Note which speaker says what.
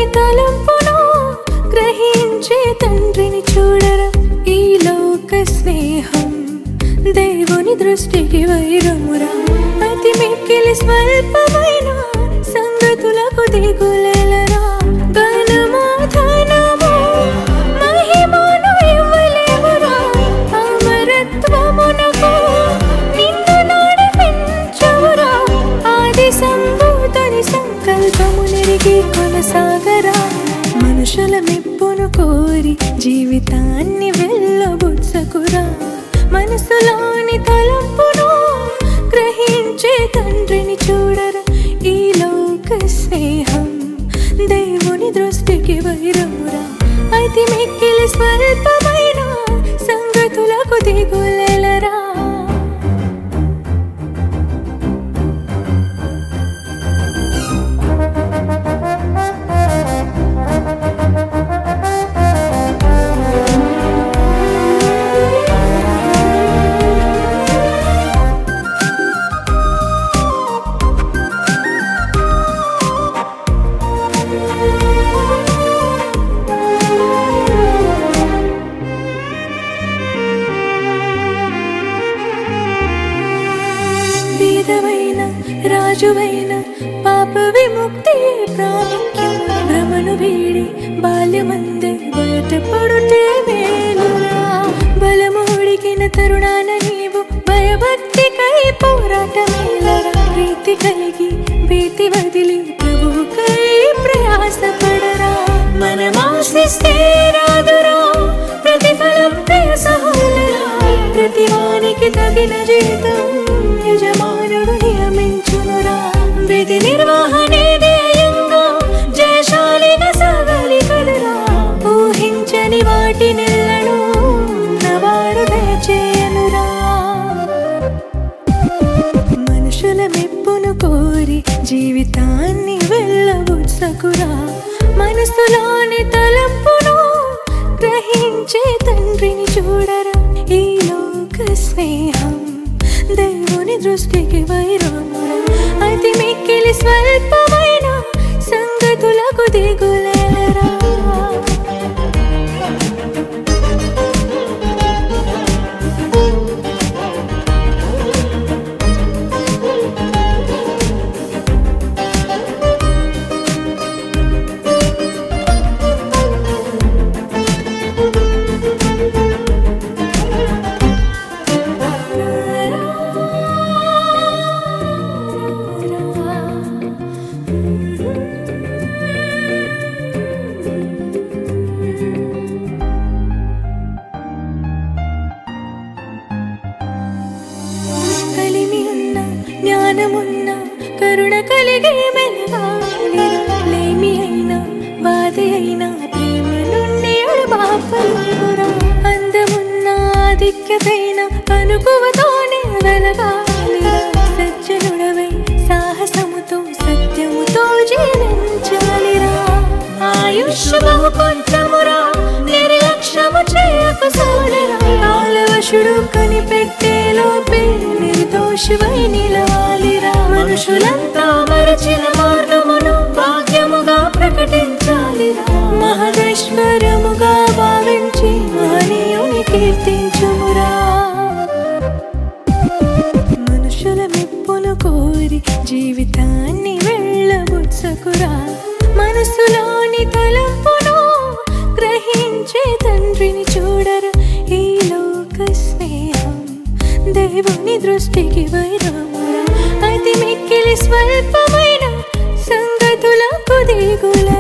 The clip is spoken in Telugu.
Speaker 1: తలంపును గ్రహించే తండ్రిని చూడరా. ఈ లోక స్నేహం దేవుని దృష్టికి వైరమురా. అతి మిక్కిలి స్వల్పమైన సంగతులకు దిగులేలరా. ఘనము ధనము మహిమను ఇవ్వలేవురా. అమరత్వమునకు నిన్ను నడిపించురా. ఆది సంభూతుని సంకల్పము నెరిగి కొనసాగరా. మనుషుల మెప్పును కోరి జీవితాన్ని వెళ్ళబుచ్చకురా. మనసులోని తలంపును గ్రహించే తండ్రిని చూడరా. ఈ లోక స్నేహం దేవుని దృష్టికి వైరమురా. అతి మిక్కిలి స్వల్పమైన సంగతులకు దిగులేలరా. వేదమైన రాజువైన పాప విముక్తి ప్రాముఖ్యం. భ్రమను వీడి బాల్యమందే బయటపడుతే మేలురా. బలమూడికిన తరుణాన నీవు భయభక్తికై పోరాటమేలరా. ప్రీతి కలిగి భీతి వదిలి ప్రభువుకై ప్రయాసపడరా. మనమాశిస్తే రాదురా ప్రతిఫలం ప్రియ సహోదరా. ప్రతివానికి తగిన జీతం యజమానుడు నియమించునురా. విధి నిర్వహణే ధ్యేయంగా జయశాలిగా సాగాలి కదరా. ఊహించని వాటినెల్లను నవాడు దయచేయనురా. మనుషుల మెప్పును కోరి జీవితాన్ని వెళ్ళబుచ్చకురా. మనసులోని తలంపును గ్రహించే తండ్రిని చూడరా. ఈ లోక స్నేహం దేవుని దృష్టికి వైరమురా. అతి మిక్కిలి స్వల్పమైన సంగతులకు దిగులేలరా. కలిమి ఉన్న జ్ఞానమున్న కరుణ కలిగి మెలగాలిరా. లేమి అయినా బాధ అయినా ప్రేమ నుండి అడబాపలురా. అందమున్న ఆధిక్యతైన అనుకువతోనే వెలగాలిరా. సజ్జనుడవై సాహసముతో సత్యముతో జీవించాలిరా. ఆయుష్ బహు కొంచెమురా నిర్లక్ష్యము చేయకు సోదరా. ఆలవశుడు కనిపెట్టే లోపే నిర్దోషివై నిలవాలిరా. మనుషులంతా మరచిన మార్గమును భాగ్యముగా ప్రకటించాలిరా. మహదైశ్వర్యముగా భావించి మహనీయుని కీర్తించుమురా. మనుషుల మెప్పును కోరి జీవితాన్ని వెళ్ళబుచ్చకురా. మనసులోని తలంపును గ్రహించే తండ్రిని చూడరా. ఈ లోక స్నేహం దేవుని దృష్టికి వైరమురా. అతి మిక్కిలి స్వల్పమైన సంగతులకు దిగుల